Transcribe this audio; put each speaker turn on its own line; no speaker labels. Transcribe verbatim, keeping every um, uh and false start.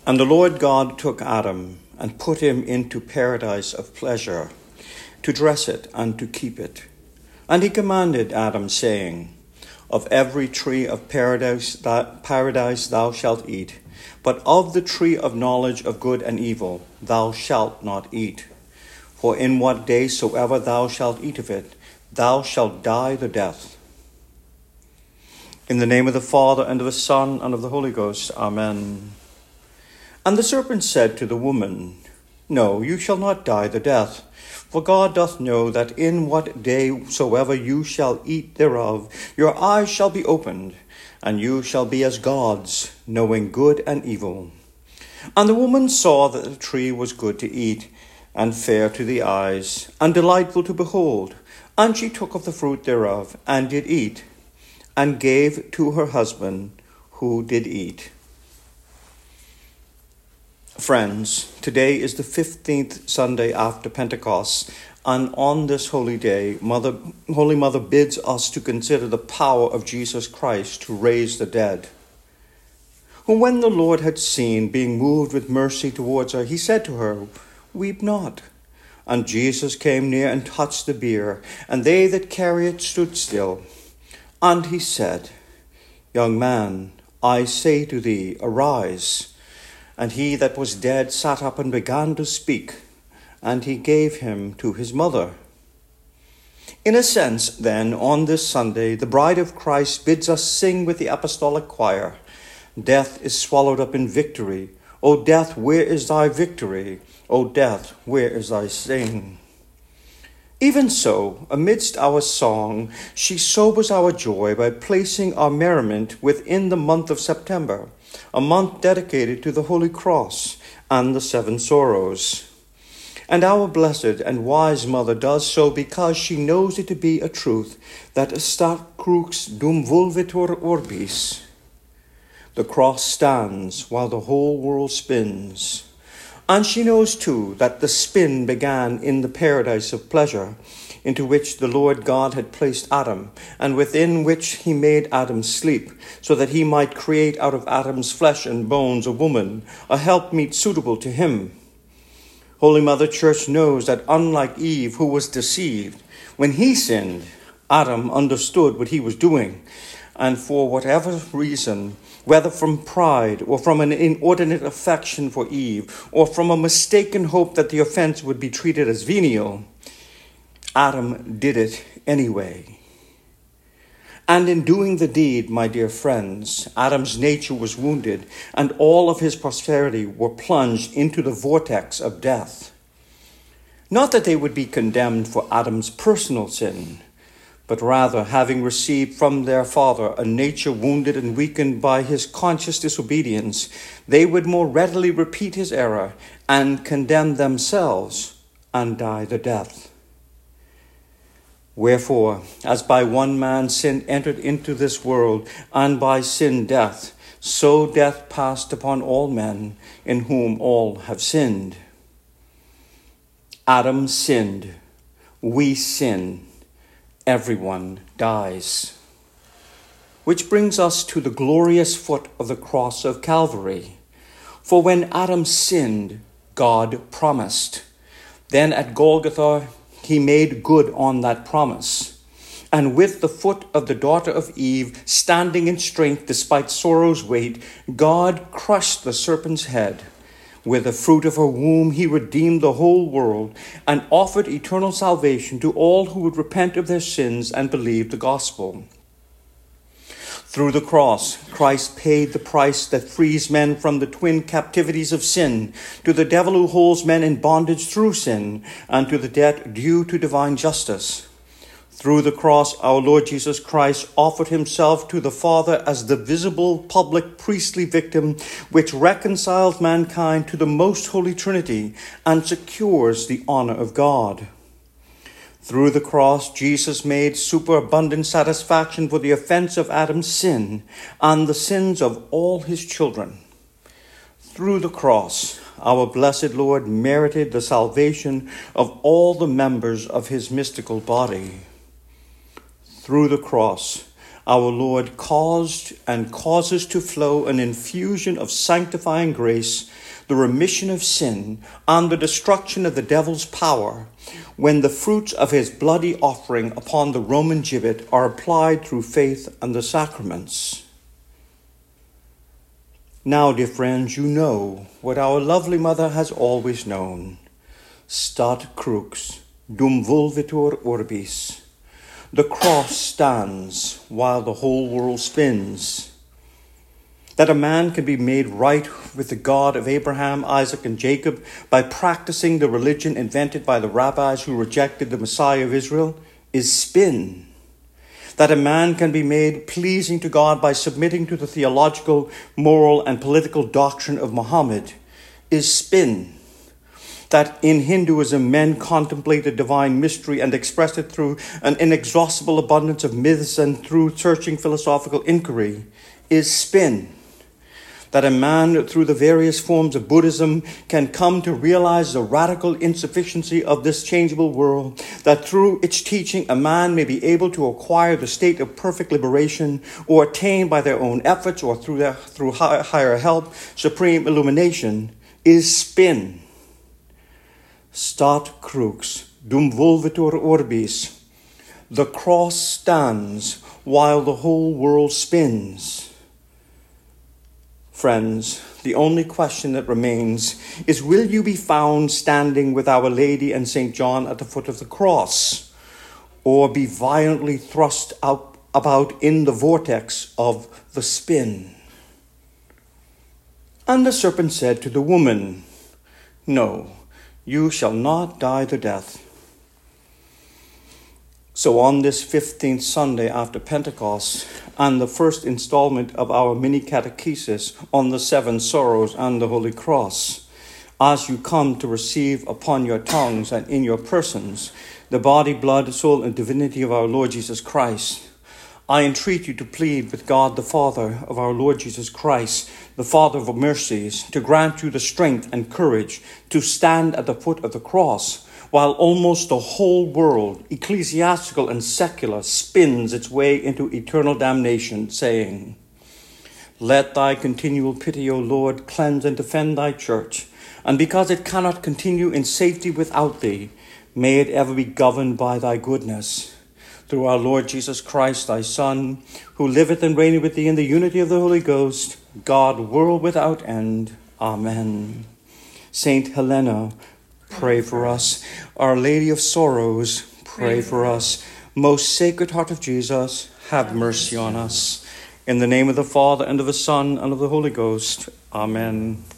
And the Lord God took Adam and put him into paradise of pleasure, to dress it and to keep it. And he commanded Adam, saying, Of every tree of paradise, that paradise thou shalt eat, but of the tree of knowledge of good and evil thou shalt not eat. For in what day soever thou shalt eat of it, thou shalt die the death. In the name of the Father, and of the Son, and of the Holy Ghost. Amen. And the serpent said to the woman, No, you shall not die the death. For God doth know that in what day soever you shall eat thereof, your eyes shall be opened, and you shall be as gods, knowing good and evil. And the woman saw that the tree was good to eat, and fair to the eyes, and delightful to behold. And she took of the fruit thereof, and did eat, and gave to her husband, who did eat. Friends, today is the fifteenth Sunday after Pentecost, and on this holy day, Mother, Holy Mother bids us to consider the power of Jesus Christ to raise the dead. When the Lord had seen, being moved with mercy towards her, he said to her, Weep not. And Jesus came near and touched the bier, and they that carry it stood still. And he said, Young man, I say to thee, arise. And he that was dead sat up and began to speak, and he gave him to his mother. In a sense, then, on this Sunday, the bride of Christ bids us sing with the apostolic choir, Death is swallowed up in victory. O death, where is thy victory? O death, where is thy sting? Even so, amidst our song, she sobers our joy by placing our merriment within the month of September, a month dedicated to the Holy Cross and the Seven Sorrows. And our blessed and wise Mother does so because she knows it to be a truth that stat crux dum volvitur orbis. The cross stands while the whole world spins. And she knows, too, that the spin began in the paradise of pleasure, into which the Lord God had placed Adam, and within which he made Adam sleep, so that he might create out of Adam's flesh and bones a woman, a helpmeet suitable to him. Holy Mother Church knows that unlike Eve, who was deceived, when he sinned, Adam understood what he was doing, and for whatever reason, whether from pride or from an inordinate affection for Eve, or from a mistaken hope that the offense would be treated as venial, Adam did it anyway. And in doing the deed, my dear friends, Adam's nature was wounded, and all of his posterity were plunged into the vortex of death. Not that they would be condemned for Adam's personal sin, but rather, having received from their father a nature wounded and weakened by his conscious disobedience, they would more readily repeat his error and condemn themselves and die the death. Wherefore, as by one man sin entered into this world, and by sin death, so death passed upon all men, in whom all have sinned. Adam sinned, we sin. Everyone dies. Which brings us to the glorious foot of the cross of Calvary. For when Adam sinned, God promised. Then at Golgotha, he made good on that promise. And with the foot of the daughter of Eve standing in strength despite sorrow's weight, God crushed the serpent's head. With the fruit of her womb, he redeemed the whole world and offered eternal salvation to all who would repent of their sins and believe the gospel. Through the cross, Christ paid the price that frees men from the twin captivities of sin, to the devil who holds men in bondage through sin, and to the debt due to divine justice. Through the cross, our Lord Jesus Christ offered himself to the Father as the visible public priestly victim which reconciles mankind to the most holy Trinity and secures the honor of God. Through the cross, Jesus made superabundant satisfaction for the offense of Adam's sin and the sins of all his children. Through the cross, our blessed Lord merited the salvation of all the members of his mystical body. Through the cross, our Lord caused and causes to flow an infusion of sanctifying grace, the remission of sin, and the destruction of the devil's power, when the fruits of his bloody offering upon the Roman gibbet are applied through faith and the sacraments. Now, dear friends, you know what our lovely mother has always known. Stat crux, dum volvitur orbis. The cross stands while the whole world spins. That a man can be made right with the God of Abraham, Isaac, and Jacob by practicing the religion invented by the rabbis who rejected the Messiah of Israel is spin. That a man can be made pleasing to God by submitting to the theological, moral, and political doctrine of Muhammad is spin. That in Hinduism men contemplate the divine mystery and express it through an inexhaustible abundance of myths and through searching philosophical inquiry is spin. That a man through the various forms of Buddhism can come to realize the radical insufficiency of this changeable world, that through its teaching a man may be able to acquire the state of perfect liberation or attain by their own efforts or through, their, through higher help, supreme illumination, is spin. Stat crux, dum volvitur orbis. The cross stands while the whole world spins. Friends, the only question that remains is, will you be found standing with Our Lady and Saint John at the foot of the cross, or be violently thrust out about in the vortex of the spin? And the serpent said to the woman, no, you shall not die the death. So on this fifteenth Sunday after Pentecost, and the first installment of our mini catechesis on the seven sorrows and the Holy Cross, as you come to receive upon your tongues and in your persons the body, blood, soul, and divinity of our Lord Jesus Christ, I entreat you to plead with God the Father of our Lord Jesus Christ, the Father of mercies, to grant you the strength and courage to stand at the foot of the cross, while almost the whole world, ecclesiastical and secular, spins its way into eternal damnation, saying, let thy continual pity, O Lord, cleanse and defend thy church, and because it cannot continue in safety without thee, may it ever be governed by thy goodness. Through our Lord Jesus Christ, thy Son, who liveth and reigneth with thee in the unity of the Holy Ghost, God, world without end. Amen. Saint Helena, pray for us. Our Lady of Sorrows, pray for us. Most Sacred Heart of Jesus, have mercy on us. In the name of the Father, and of the Son, and of the Holy Ghost. Amen.